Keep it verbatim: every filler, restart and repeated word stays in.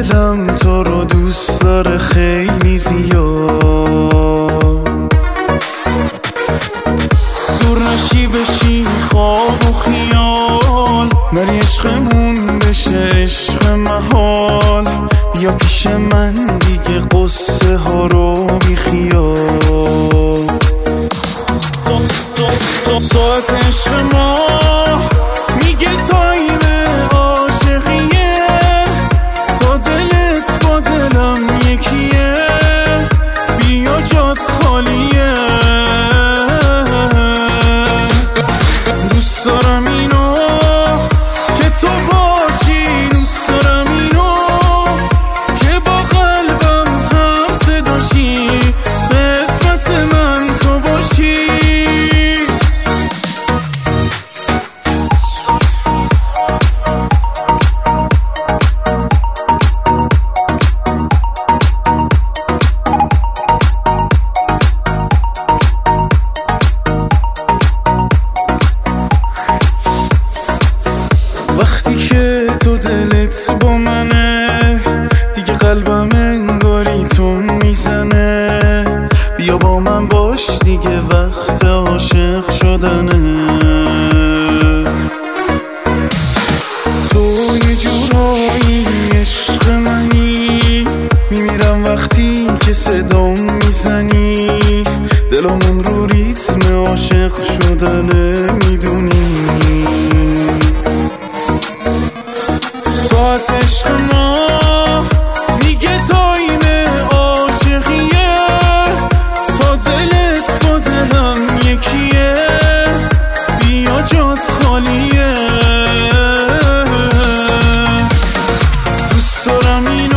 دلم تو رو دوست داره خیلی زیاد. دور نشی بشی خواب و خیال، نری عشقمون بشه عشق محال. بیا پیش من دیگه قصه ها رو بی خیال. ساعت عشق ما میگه تایم عاشقیه، تا دلت با دلم یکیه، بیا جات خالیه. دوست دارم اینو که تو باشی، دوست دارم اینو که با قلبم هم صداشی، قسمت من تو باشی. وقتی که تو دلت با منه، دیگه قلبم انگاری تو میزنه. بیا با من باش دیگه وقت عاشق شدنه. تو یه جورایی عشق منی، میمیرم وقتی که صدام میزنی. دلمون رو ریتم عاشق شدنه میدونی. ساعت عشق ما میگه تایم عاشقیه، تا دلت با دلم یکیه، بیا جات خالیه. دوست دارم این